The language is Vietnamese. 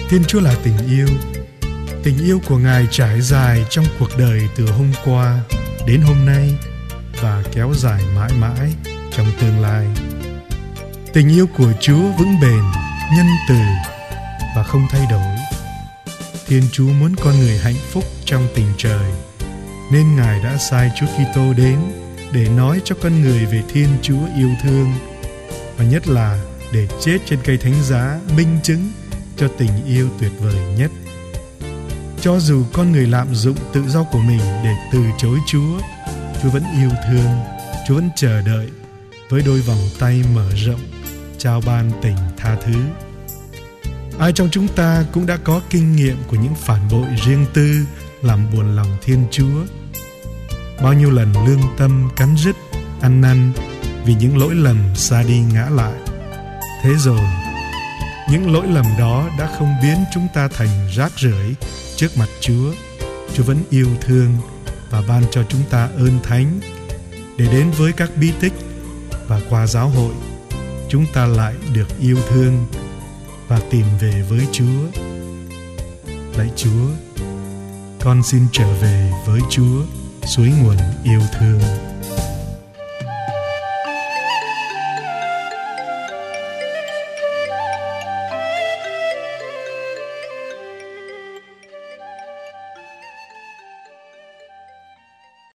Thiên Chúa là tình yêu. Tình yêu của Ngài trải dài trong cuộc đời từ hôm qua đến hôm nay và kéo dài mãi mãi trong tương lai. Tình yêu của Chúa vững bền, nhân từ và không thay đổi. Thiên Chúa muốn con người hạnh phúc trong tình trời, nên Ngài đã sai Chúa Kitô đến để nói cho con người về Thiên Chúa yêu thương, và nhất là để chết trên cây thánh giá minh chứng cho tình yêu tuyệt vời nhất. Cho dù con người lạm dụng tự do của mình để từ chối Chúa, Chúa vẫn yêu thương, Chúa vẫn chờ đợi với đôi vòng tay mở rộng, trao ban tình tha thứ. Ai trong chúng ta cũng đã có kinh nghiệm của những phản bội riêng tư làm buồn lòng Thiên Chúa. Bao nhiêu lần lương tâm cắn rứt, ăn năn vì những lỗi lầm xa đi ngã lại. Thế rồi, những lỗi lầm đó đã không biến chúng ta thành rác rưởi trước mặt Chúa. Chúa vẫn yêu thương và ban cho chúng ta ơn thánh để đến với các bí tích, và qua giáo hội chúng ta lại được yêu thương và tìm về với Chúa. Lạy Chúa, con xin trở về với Chúa, suối nguồn yêu thương.